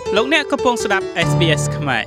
លោកអ្នកកំពុងស្ដាប់ SBS ខ្មែរ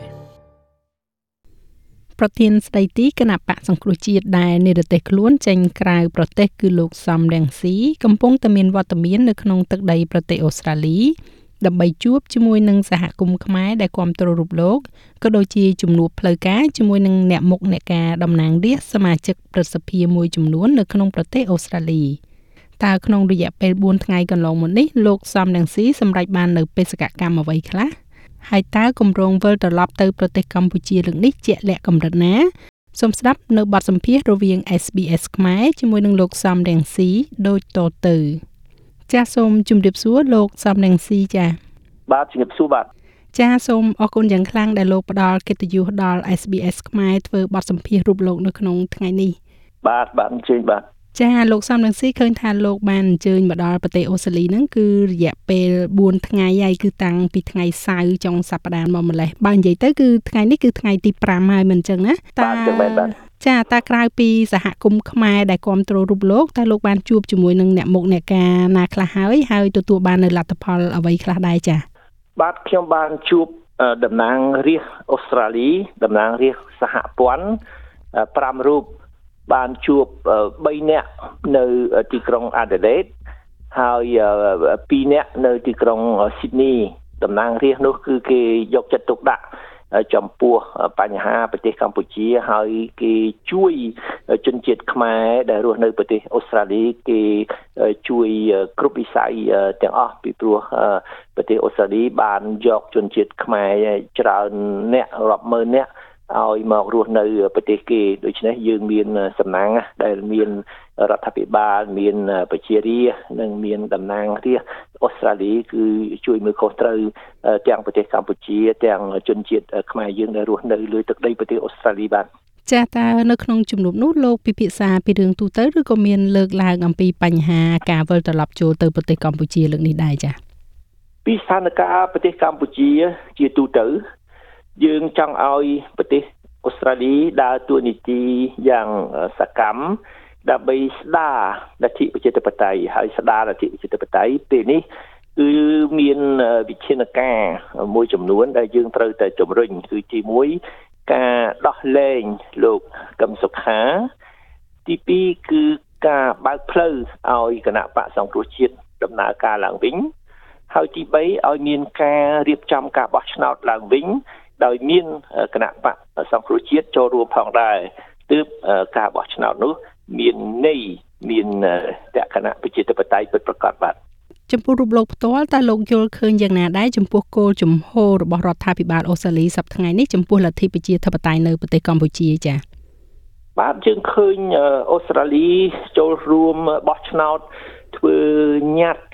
ប្រធានស្ដីទីគណៈបកសង្គ្រោះជាតិដែលនិរទេសខ្លួនចេញក្រៅប្រទេសគឺលោកសំរងស៊ីកំពុងតែមានវត្តមាននៅក្នុងទឹកដីប្រទេសអូស្ត្រាលីដើម្បីជួបជាមួយនឹងសហគមន៍ខ្មែរដែលគាំទ្ររូបលោកក៏ដូចជាជំនួបផ្លូវការជាមួយនឹងអ្នកមុខអ្នកការតំណាងរាស្ត្រសមាជិកព្រឹទ្ធសភាមួយចំនួននៅក្នុងប្រទេសអូស្ត្រាលីតើក្នុងរយៈពេល4ថ្ងៃកន្លងមកនេះលោកសំរងស៊ីសម្រេចបាននៅបេសកកម្មអ្វីខ្លះហើយតើគម្រោងវិលត្រឡប់ទៅប្រទេសកម្ពុជាលើកនេះជាក់លាក់កម្រិតណាសូមស្ដាប់នៅបទសម្ភាសន៍រវាង SBS ខ្មែរជាមួយនឹងលោកសំរងស៊ីដូចតទៅចាសសូមជម្រាបសួរលោកសំរងស៊ីចាបាទជម្រាបសួរបាទចាសសូមអរគុណយ៉ាងខ្លាំងដែលលោកផ្ដល់កិត្តិយសដល់ SBS ខ្មែរធ្វើបទសម្ភាសន៍រូបលោកនៅក្នុងថ្ងៃនេះបាទអញ្ជើញបាទចាលោកសំរងស៊ីឃើញថាលោកបានអញ្ជើញមកដល់ប្រទេសអូស្ត្រាលីហ្នឹងគឺរយៈពេល4ថ្ងៃហើយគឺតាំងពីថ្ងៃសៅរ៍ចុងសប្តាហ៍មកម្លេះបើនិយាយទៅគឺថ្ងៃនេះគឺថ្ងៃទី5ហើយមិនអញ្ចឹងណាចាតើក្រៅពីសហគមន៍ខ្មែរដែលគាំទ្ររូបលោកតើលោកបានជួបជាមួយនឹងអ្នកមុខអ្នកការណាខ្លះហើយទទួលបាននៅលទ្ធផលអ្វីខ្លះដែរចាបាទខ្ញុំបានជួបតំណាងរាស្ត្រអូស្ត្រាលីតំណាងរាស្ត្រសហព័ន្ធ5រូបបានជួប3នាក់នៅទីក្រុង Adelaide ហើយ2នាក់នៅទីក្រុង Sydney តំណាងរាស្ត្រនោះគឺគេយកចិត្តទុកដាក់ចំពោះបញ្ហាប្រទេសកម្ពុជាហើយគេជួយជនជាតិខ្មែរដែលរស់នៅប្រទេសអូស្ត្រាលីគេជួយគ្រប់វិស័យទាំងអស់ពីព្រោះប្រទេសអូស្ត្រាលីបានយកជនជាតិខ្មែរច្រើនអ្នករាប់ម៉ឺនអ្នកឲ្យមករស់នៅប្រទេសគេដូច្នេះយើងមានសំណាងដែលមានរដ្ឋាភិបាលមានប្រជារាស្ត្រនិងមានតំណាងរាស្ត្រអូស្ត្រាលីគឺជួយមើលខុសត្រូវទាំងប្រទេសកម្ពុជាទាំងជនជាតិខ្មែរយើងដែលរស់នៅលើទឹកដីប្រទេសអូស្ត្រាលីបាទចាតើនៅក្នុងជំនួបនោះលោកពិភាក្សាពីរឿងទូទៅឬក៏មានលើកឡើងអំពីបញ្ហាការវិលត្រឡប់ចូលទៅប្រទេសកម្ពុជាលើកនេះដែរចាពីស្ថានភាពប្រទេសកម្ពុជាជាទូទៅយើងចង់ឲ្យប្រទេសអូស្ត្រាលីដើរតួនាទីយ៉ាងសកម្មដើម្បីស្ដារលទ្ធិប្រជាធិបតេយ្យហើយស្ដារលទ្ធិប្រជាធិបតេយ្យពេលនេះគឺមានវិធានការមួយចំនួនដែលយើងត្រូវតែជំរុញគឺទី1ការដោះលែងលោកកឹមសុខាទី2គឺការបើកផ្លូវឲ្យគណៈបកសង្គ្រោះជាតិដំណើរការឡើងវិញហើយទី3ឲ្យមានការរៀបចំការបោះឆ្នោតឡើងវិញដោយមានគណៈបកសង្គ្រោះជាតិចូលរួមផងដែរទើបការបោះឆ្នោតនោះមានន័យមានលក្ខណៈប្រជាធិបតេយ្យពិតប្រាកដបាទចំពោះរូបលោកផ្ទាល់តើលោកយល់ឃើញយ៉ាងណាដែរចំពោះគោលជំហររបស់រដ្ឋាភិបាលអូស្ត្រាលីសប្តាហ៍ថ្ងៃនេះចំពោះលទ្ធិប្រជាធិបតេយ្យនៅប្រទេសកម្ពុជាចា៎បាទយើងឃើញអូស្ត្រាលីចូលរួមបោះឆ្នោតធ្វើញត្តិ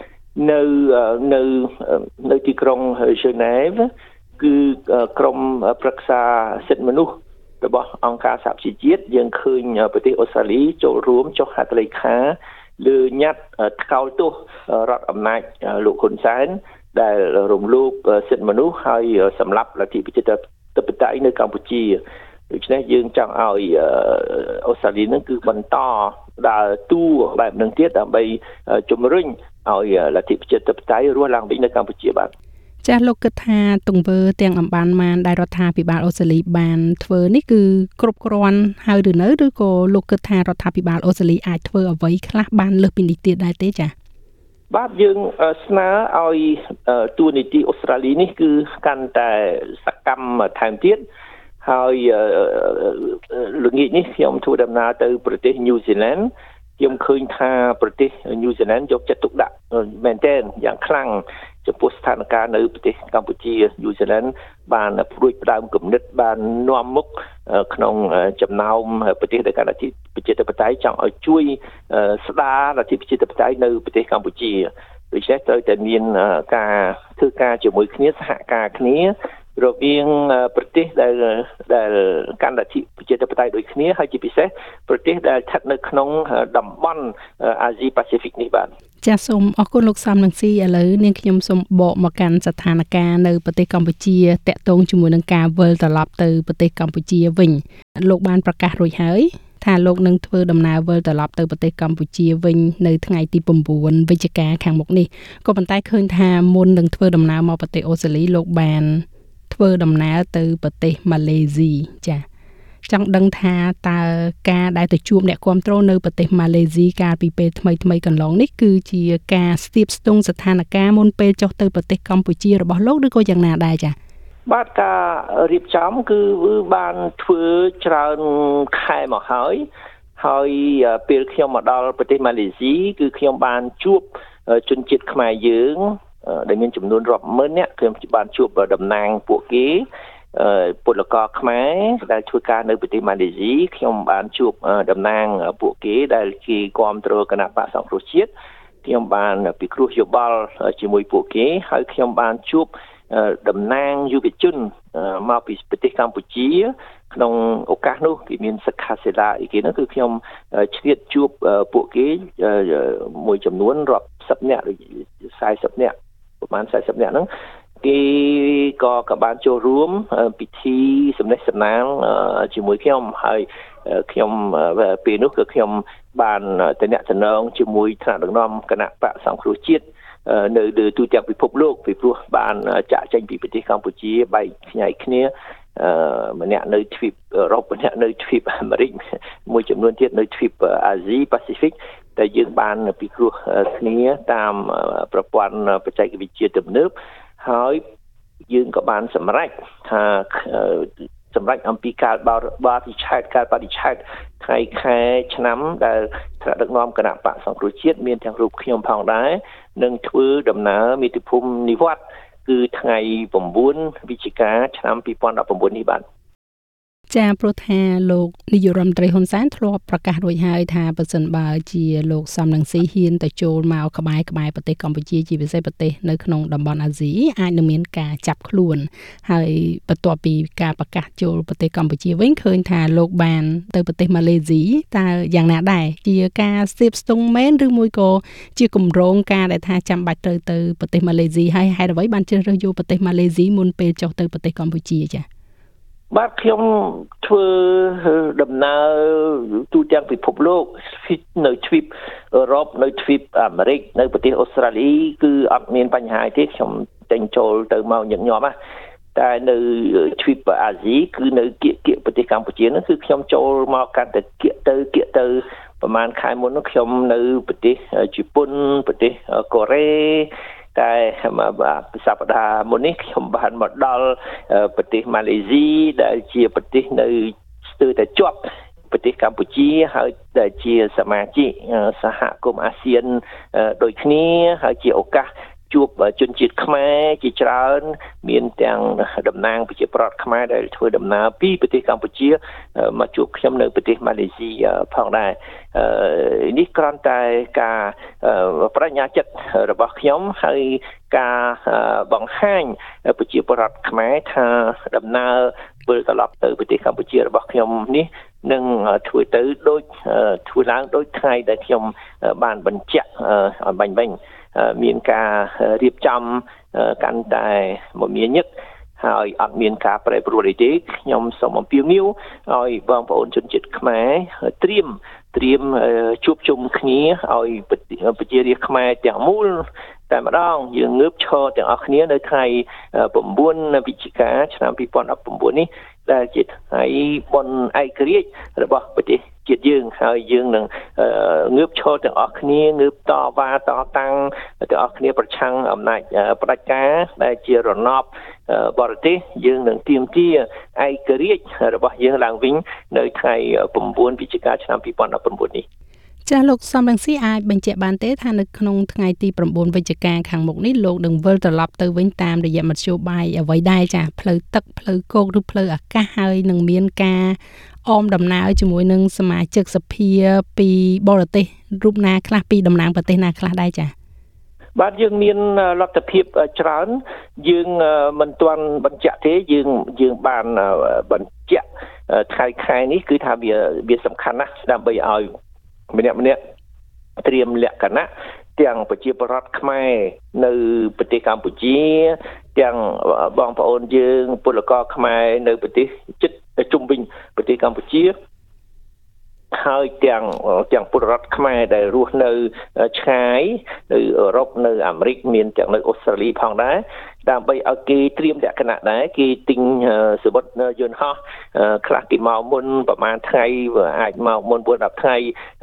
នៅទីក្រុង Geneva គឺក្រមប្រឹក្សាសិទ្ធិមនុស្សរបស់អង្គការសហប្រជាជាតិយើងឃើញប្រទេសអូស្ត្រាលីចូលរួមចុះហត្ថលេខាលើញត្តិថ្កោលទោសរដ្ឋអំណាចលោកហ៊ុនសែនដែលរំលោភសិទ្ធិមនុស្សហើយសម្លាប់លទ្ធិប្រជាធិបតេយ្យនៅកម្ពុជាដូច្នេះយើងចង់ឲ្យអូស្ត្រាលីនឹងគឺបន្តដើរតួបែបនឹងទៀតដើម្បីជំរុញឲ្យលទ្ធិប្រជាធិបតេយ្យរស់ឡើងវិញនៅកម្ពុជាបាទចាស់លោកគិតថាទង្វើទាំងអំបានបានដែលរដ្ឋាភិបាលអូស្ត្រាលីបានធ្វើនេះគឺគ្រប់គ្រាន់ហើយឬនៅឬក៏លោកគិតថារដ្ឋាភិបាលអូស្ត្រាលីអាចធ្វើអ្វីខ្លះបានលើសពីនេះទៀតដែរទេចា៎បាទយើងស្នើឲ្យតួនាទីអូស្ត្រាលីនេះគឺកាន់តែសកម្មថែមទៀតហើយល្ងាចនេះខ្ញុំធ្វើដំណើរទៅប្រទេសញូហ្សេឡង់ខ្ញុំឃើញថាប្រទេសញូហ្សេឡង់យកចិត្តទុកដាក់មែនទែនយ៉ាងខ្លាំងចំពោះស្ថានភាពនៅប្រទេសកម្ពុជាញូហ្សេឡង់បានព្រួយផ្ដើមគំនិតបាននាំមុខក្នុងចំណោមប្រទេសដែលកាន់លទ្ធិប្រជាធិបតេយ្យចង់ឲ្យជួយស្ដារលទ្ធិប្រជាធិបតេយ្យនៅប្រទេសកម្ពុជាដូច្នេះត្រូវតែមានការធ្វើការជាមួយគ្នាសហការគ្នារវាងប្រទេសដែលកាន់លទ្ធិប្រជាធិបតេយ្យដូចគ្នាហើយជាពិសេសប្រទេសដែលស្ថិតនៅក្នុងតំបន់អាស៊ីប៉ាស៊ីហ្វិកនេះបាទចាសសូមអរគុណលោកសំនឹងស៊ីឥឡូវនាងខ្ញុំសូមបកមកកាន់ស្ថានភាពនៅប្រទេសកម្ពុជាតាក់ទងជាមួយនឹងការវិលត្រឡប់ទៅប្រទេសកម្ពុជាវិញលោកបានប្រកាសរួចហើយថាលោកនឹងធ្វើដំណើរវិលត្រឡប់ទៅប្រទេសកម្ពុជាវិញនៅថ្ងៃទី9វិច្ឆិកាខាងមុខនេះក៏ប៉ុន្តែឃើញថាមុននឹងធ្វើដំណើរមកប្រទេសអូស្ត្រាលីលោកបានធ្វើដំណើរទៅប្រទេសម៉ាឡេស៊ីចា៎ចង់ដឹងថាតើការដែលទៅជួបអ្នកគាំទ្រនៅប្រទេសម៉ាឡេស៊ីកាលពីពេលថ្មីកន្លងនេះគឺជាការស្ទាបស្ទង់ស្ថានភាពមុនពេលចុះទៅប្រទេសកម្ពុជារបស់លោកឬក៏យ៉ាងណាដែរចា៎បាទការរៀបចំគឺបានធ្វើច្រើនខែមកហើយពេលខ្ញុំមកដល់ប្រទេសម៉ាឡេស៊ីគឺខ្ញុំបានជួបជនជាតិខ្មែរយើងដែលមានចំនួនរាប់ម៉ឺននាក់ខ្ញុំបានជួបតំណាងពួកគេពលករខ្មែរដែលធ្វើការនៅប្រទេសម៉ាឡេស៊ីខ្ញុំបានជួបតំណាងពួកគេដែលគេគាំទ្រគណៈបក្សសង្គ្រោះជាតិខ្ញុំបានពិគ្រោះយោបល់ជាមួយពួកគេហើយខ្ញុំបានជួបតំណាងយុវជនមកពីប្រទេសកម្ពុជាក្នុងឱកាសនោះគេមានសិក្ខាសាលាអីគេនោះគឺខ្ញុំឆ្លៀតជួបពួកគេមួយចំនួនរាប់សិបនាក់ឬ40នាក់ប្រហែល40នាក់ហ្នឹងគេក៏បានចូលរួមពិធីសម្ដែងសម្ដាងជាមួយខ្ញុំហើយខ្ញុំពេលនោះគឺខ្ញុំបានតំណែងជាមួយថ្នាក់ដឹកនាំគណៈបក្សសង្គ្រោះជាតិនៅទូទាំងពិភពលោកពីព្រោះបានចាក់ចេញពីប្រទេសកម្ពុជាបែកខ្ញែកគ្នាម្នាក់នៅទ្វីបអឺរ៉ុបម្នាក់នៅទ្វីបអាមេរិកមួយចំនួនទៀតនៅទ្វីបអាស៊ីប៉ាស៊ីហ្វិកតែយើងបានពិគ្រោះគ្នាតាមប្រព័ន្ធបច្ចេកវិទ្យាទំនើបហើយយើងក៏បានសម្រេចអំពីការបរិច្ឆេទថ្ងៃខែឆ្នាំដែលថ្នាក់ដឹកនាំគណៈបក្សសង្គ្រោះជាតិមានទាំងរូបខ្ញុំផងដែរនឹងធ្វើដំណើរមាតុភូមិនិវត្តន៍គឺថ្ងៃ9វិច្ឆិកាឆ្នាំ2019នេះបាទចាព្រោះថាលោកនាយករដ្ឋមន្ត្រីហ៊ុនសែនធ្លាប់ប្រកាសរួចហើយថាបើសិនបើជាលោកសំរងស៊ីហ៊ានទៅចូលមកក្បែរប្រទេសកម្ពុជាជាពិសេសប្រទេសនៅក្នុងតំបន់អាស៊ីអាចនឹងមានការចាប់ខ្លួនហើយបន្ទាប់ពីការប្រកាសចូលប្រទេសកម្ពុជាវិញឃើញថាលោកបានទៅប្រទេសម៉ាឡេស៊ីតើយ៉ាងណាដែរជាការស្ទាបស្ទង់មែនឬមួយក៏ជាគម្រោងការដែលថាចាំបាច់ទៅប្រទេសម៉ាឡេស៊ីហើយហេតុអ្វីបានជ្រើសរើសយកប្រទេសម៉ាឡេស៊ីមុនពេលចុះទៅប្រទេសកម្ពុជាចា៎បាទខ្ញុំធ្វើដំណើរទូទាំងពិភពលោកនៅទ្វីបអឺរ៉ុបនៅទ្វីបអាមេរិកនៅប្រទេសអូស្ត្រាលីគឺអត់មានបញ្ហាទេខ្ញុំចេញចូលទៅមកញឹកញាប់ណាតែនៅទ្វីបអាស៊ីគឺនៅគៀកប្រទេសកម្ពុជានោះគឺខ្ញុំចូលមកកាន់តែគៀកទៅប្រហែលខែមុននោះខ្ញុំនៅប្រទេសជប៉ុនប្រទេសកូរ៉េតែសប្តាហ៍មុននេះខ្ញុំបានមកដល់ប្រទេសម៉ាឡេស៊ីដែលជាប្រទេសនៅស្ទើរតែជាប់ប្រទេសកម្ពុជាហើយដែលជាសមាជិកសហគមន៍អាស៊ានដូចគ្នាហើយជាឱកាសជួបជនជាតិខ្មែរជាច្រើនមានទាំងតំណាងប្រជាប្រដ្ឋខ្មែរដែលធ្វើដំណើរពីប្រទេសកម្ពុជាមកជួបខ្ញុំនៅប្រទេសម៉ាឡេស៊ីផងដែរនេះគ្រាន់តែការបញ្ញាចិត្តរបស់ខ្ញុំហើយការបង្ហាញប្រជាប្រដ្ឋខ្មែរថាដំណើរវិលត្រឡប់ទៅប្រទេសកម្ពុជារបស់ខ្ញុំនេះនឹងធ្វើឡើងដោយថ្ងៃដែលខ្ញុំបានបញ្ជាក់ឲ្យបាញ់វិញមានការរៀបចំកាន់តែមមាញឹកហើយអត់មានការប្រែប្រួលអីទេខ្ញុំសូមអំពាវនាវឲ្យបងប្អូនជនជាតិខ្មែរត្រៀមជួបជុំគ្នាឲ្យប្រជារាស្ត្រខ្មែរទាំងមូលតែម្ដងយើងងើបឈរទាំងអស់គ្នានៅថ្ងៃ9វិច្ឆិកាឆ្នាំ2019នេះដែលជាថ្ងៃបុណ្យឯករាជ្យរបស់ប្រទេសជាតិយើងហើយយើងនឹងងើបឈរទាំងអស់គ្នាងើបតវ៉ាតតាំងទាំងអស់គ្នាប្រឆាំងអំណាចផ្ដាច់ការដែលជារណបបរទេសយើងនឹងទាមទារឯករាជ្យរបស់យើងឡើងវិញនៅថ្ងៃ9វិច្ឆិកាឆ្នាំ2019នេះចាលោកសំរងស៊ីអាចបញ្ជាក់បានទេថានៅក្នុងថ្ងៃទី9វិច្ឆិកាខាងមុខនេះលោកនឹងវិលត្រឡប់ទៅវិញតាមរយៈមធ្យោបាយអ្វីដែរចាផ្លូវទឹកផ្លូវគោកឬផ្លូវអាកាសហើយនឹងមានការអមដំណើរជាមួយនឹងសមាជិកសភាពីបរទេសរូបណាខ្លះពីតំណាងប្រទេសណាខ្លះដែរចាបាទយើងមានលទ្ធភាពច្រើនយើងមិនទាន់បញ្ជាក់ទេយើងបានបញ្ជាក់ខែនេះគឺថាវាសំខាន់ណាស់ដើម្បីឲ្យម្នាក់ត្រៀមលក្ខណៈទាំងប្រជាពលរដ្ឋខ្មែរនៅប្រទេសកម្ពុជាទាំងបងប្អូនយើងពលករខ្មែរនៅប្រទេសជិតជុំវិញប្រទេសកម្ពុជាហើយទាំងពលរដ្ឋខ្មែរដែលរស់នៅឆ្ងាយនៅអឺរ៉ុបនៅអាមេរិកមានទាំងនៅអូស្ត្រាលីផងដែរដើម្បីឲ្យគេត្រៀមលក្ខណៈដែរគេទិញសមុទ្រយន្តហោះខ្លះគេមកមុនប្រហែលថ្ងៃអាចមកមុន 4-10 ថ្ងៃ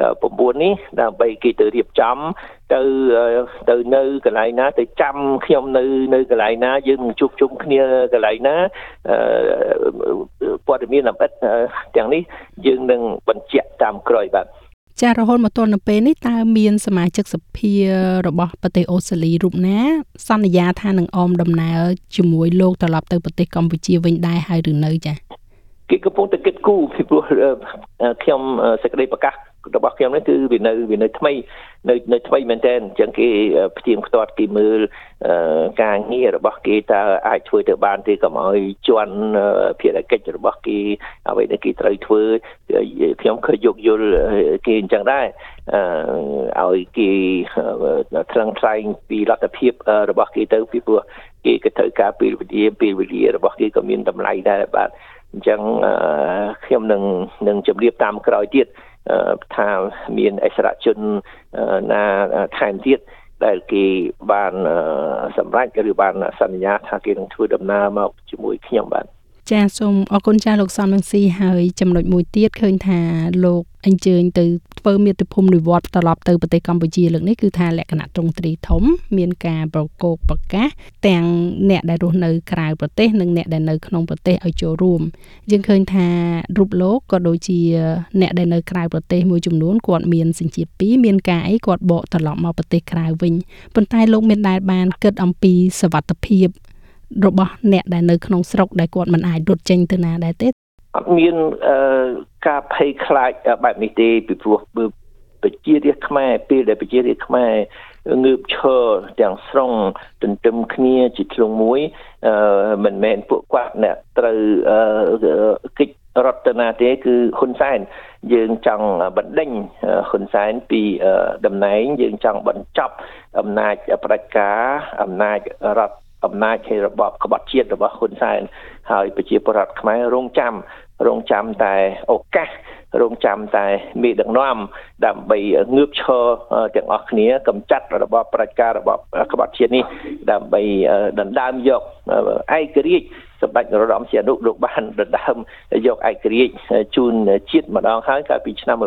9 នេះដើម្បីគេទៅរៀបចំទៅនៅកន្លែងណាទៅចាំខ្ញុំនៅកន្លែងណាយើងនឹងជួបជុំគ្នាកន្លែងណាព័ត៌មានលម្អិតទាំងនេះយើងនឹងបញ្ជាក់តាមក្រោយបាទចារហូតមកទល់នៅពេលនេះតើមានសមាជិកសភារបស់ប្រទេសអូស្ត្រាលីរូបណាសន្យាថានឹងអមដំណើរជាមួយលោកត្រឡប់ទៅប្រទេសកម្ពុជាវិញដែរហើយឬនៅចាគេកំពុងតែគិតគូរពីព្រោះខ្ញុំសេចក្តីប្រកាសរបស់ខ្ញុំនេះគឺវានៅថ្មីនៅថ្មីមែនទែនអញ្ចឹងគេផ្ទៀងផ្ទាត់គេមើលការងាររបស់គេតើអាចធ្វើទៅបានទេកុំឲ្យជន់ភារកិច្ចរបស់គេអ្វីដែលគេត្រូវធ្វើខ្ញុំឃើញយោគយល់គេអញ្ចឹងដែរឲ្យគេថ្លឹងថ្លែងពីលទ្ធភាពរបស់គេទៅពីព្រោះគេក៏ត្រូវការពេលវេលារបស់គេក៏មានតម្លៃដែរបាទអញ្ចឹងខ្ញុំនឹងជម្រាបតាមក្រោយទៀតថាមានអិសរាជជនណាថែមទៀតដែលគេបានសម្រេចឬបានសន្យាថាគេនឹងធ្វើដំណើរមកជាមួយខ្ញុំបាទចាសូមអរគុណចាលោកសំរងស៊ីហើយចំណុចមួយទៀតឃើញថាលោកអញ្ជើញទៅធ្វើមាតុភូមិនិវត្តន៍ត្រឡប់ទៅប្រទេសកម្ពុជាលើកនេះគឺថាលក្ខណៈទ្រង់ទ្រីធំមានការប្រកោកប្រកាសទាំងអ្នកដែលរស់នៅក្រៅប្រទេសនិងអ្នកដែលនៅក្នុងប្រទេសឲ្យចូលរួមយើងឃើញថារូបលោកក៏ដូចជាអ្នកដែលនៅក្រៅប្រទេសមួយចំនួនគាត់មានសញ្ជាតិពីរមានការអីគាត់បកត្រឡប់មកប្រទេសក្រៅវិញប៉ុន្តែលោកមានដែលបានគិតអំពីសុវត្ថិភាពរបស់អ្នកដែលនៅក្នុងស្រុកដែលគាត់មិនអាចរត់ចេញទៅណាដែរទេអត់មានការភ័យខ្លាចបែបនេះទេពីព្រោះប្រជារាស្ត្រខ្មែរពេលដែលប្រជារាស្ត្រខ្មែរងើបឈរទាំងស្រុងទន្ទឹមគ្នាជាធ្លុងមួយមិនមែនពួកគាត់អ្នកត្រូវគិច្ចរត់ទៅណាទេគឺហ៊ុនសែនយើងចង់បណ្ដេញហ៊ុនសែនពីតំណែងយើងចង់បញ្ចប់អំណាចផ្ដាច់ការអំណាចរដ្ឋអំណាចនៃរបបក្បត់ជាតិរបស់ហ៊ុនសែនហើយប្រជាពលរដ្ឋខ្មែររងចាំតែឱកាសរងចាំតែមេដឹកនាំដើម្បីងើបឈរទាំងអស់គ្នាកម្ចាត់របបផ្ដាច់ការរបបក្បត់ជាតិនេះដើម្បីដណ្ដើមយកឯករាជ្យសម្ដេចនរោត្តមសីហនុលោកបានដណ្ដើមយកឯករាជ្យជូនជាតិម្ដងហើយកាលពីឆ្នាំ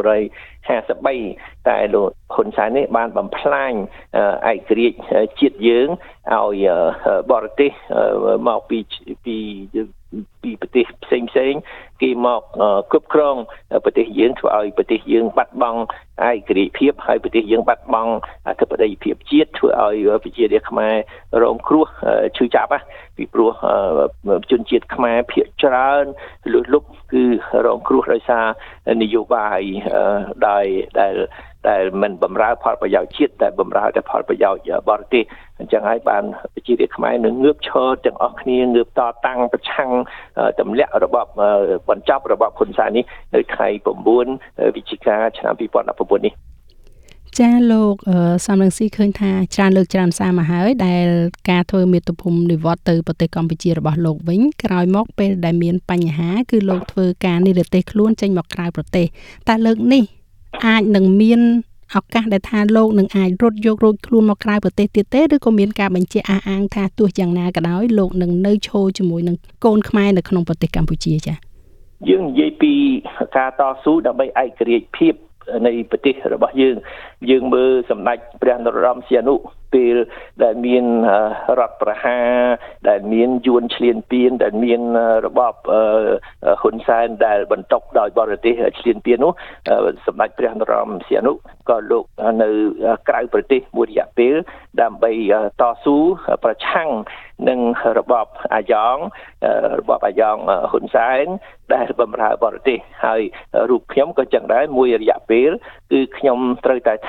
1953តែលោកហ៊ុនសែននេះបានបំផ្លាញឯករាជ្យជាតិយើងឲ្យបរទេសមកពីប្រទេសផ្សេងគេមកគ្រប់គ្រងប្រទេសយើងធ្វើឲ្យប្រទេសយើងបាត់បង់ឯករាជ្យភាពហើយប្រទេសយើងបាត់បង់អធិបតេយ្យភាពជាតិធ្វើឲ្យប្រជារាស្ត្រខ្មែររងគ្រោះឈឺចាប់ពីព្រោះជនជាតិខ្មែរភាគច្រើនលុះលុបគឺរងគ្រោះដោយសារនយោបាយដែលមិនបម្រើផលប្រយោជន៍ជាតិតែបម្រើតែផលប្រយោជន៍បរទេសអញ្ចឹងហើយបានប្រជារាស្ត្រខ្មែរនឹងងើបឈរទាំងអស់គ្នាងើបតតាំងប្រឆាំងទម្លាក់របបបញ្ចប់របបហ៊ុនសែននេះនៅថ្ងៃ9វិច្ឆិកាឆ្នាំ2019នេះចាលោកសំរងស៊ីឃើញថាច្រើនលើកច្រើនសារមកហើយដែលការធ្វើមាតុភូមិនិវត្តន៍ទៅប្រទេសកម្ពុជារបស់លោកវិញក្រោយមកពេលដែលមានបញ្ហាគឺលោកធ្វើការនិរទេសខ្លួនចេញមកក្រៅប្រទេសតែលើកនេះអាចនឹងមានឱកាសដែលថាលោកនឹងអាចរត់យករួចខ្លួនមកក្រៅប្រទេសទៀតទេឬក៏មានការបញ្ជាក់អះអាងថាទោះយ៉ាងណាក៏ដោយលោកនឹងនៅឈរជាមួយនឹងកូនខ្មែរនៅក្នុងប្រទេសកម្ពុជាចា៎យើងនិយាយពីការតស៊ូដើម្បីឯករាជ្យភាពនៃប្រទេសរបស់យើងមើលសម្ដេចព្រះនរោត្តមសីហនុពេលដែលមានរដ្ឋប្រហារដែលមានយួនឈ្លានពានដែលមានរបបហ៊ុនសែនដែលបន្តុកដោយបរទេសឈ្លានពាននោះសម្ដេចព្រះនរោត្តមសីហនុក៏លោកនៅក្រៅប្រទេសមួយរយៈពេលដើម្បីតស៊ូប្រឆាំងនឹងរបបអាយ៉ងហ៊ុនសែនដែលបម្រើបរទេសហើយរូបខ្ញុំក៏ចឹងដែរមួយរយៈពេលគឺខ្ញុំត្រូវតែថ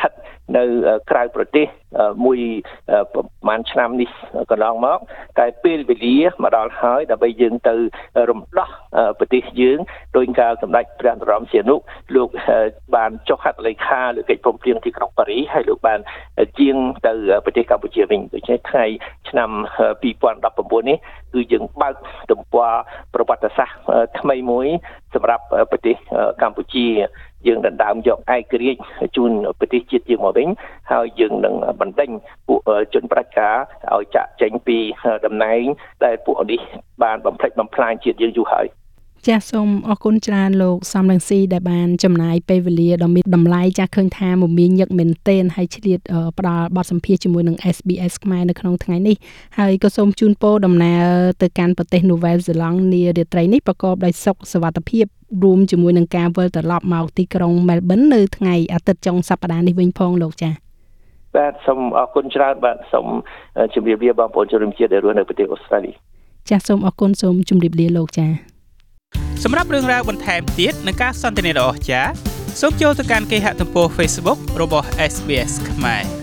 ថិតនៅក្រៅប្រទេសមួយប្រហែលឆ្នាំនេះកន្លងមកតែពេលវេលាមកដល់ហើយដើម្បីយើងទៅរំដោះប្រទេសយើងដោយការសម្ដេចព្រះនរោត្តមសីហនុលោកបានចុះហត្ថលេខាលើកិច្ចព្រមព្រៀងទីក្រុងប៉ារីសហើយលោកបានជាងទៅប្រទេសកម្ពុជាវិញដូច្នេះថ្ងៃឆ្នាំ2019នេះគឺយើងបើកទំព័រប្រវត្តិសាស្ត្រថ្មីមួយសម្រាប់ប្រទេសកម្ពុជាយើងដណ្ដើមយកឯករាជ្យជូនប្រទេសជាតិយើងមកវិញហើយយើងនឹងបណ្ដេញពួកជនប្រជាការឲ្យចាក់ចេញពីតំណែងដែលពួកនេះបានបំផ្លិចបំផ្លាញជាតិយើងយូរហើយចាសសូមអរគុណច្រើនលោកសំរងស៊ីដែលបានចំណាយពេលវេលាដ៏មានតម្លៃចាស់ឃើញថាមមាញឹកមែនទែនហើយឆ្លៀតផ្ដល់បទសម្ភាសន៍ជាមួយនឹង SBS ខ្មែរនៅក្នុងថ្ងៃនេះហើយក៏សូមជូនពរដំណើរទៅកាន់ប្រទេសនូវែលសេឡង់នារាត្រីនេះប្រកបដោយសុខសុវត្ថិភាពរួមជាមួយនឹងការវិលត្រឡប់មកទីក្រុង Melbourne នៅថ្ងៃអាទិត្យចុងសប្តាហ៍នេះវិញផងលោកចា៎បាទសូមអរគុណច្រើនបាទសូមជម្រាបលាបងប្អូនជនរួមជាតិដែលរស់នៅប្រទេសអូស្ត្រាលីចាសសូមអរគុណសូមជម្រាបលាលោកចា៎សម្រាប់រឿងរ៉ាវបន្ថែមទៀតនិងការសន្ទនាដ៏អស្ចារ្យសូមចូលទៅកាន់គេហទំព័រ Facebook របស់ SBS ខ្មែរ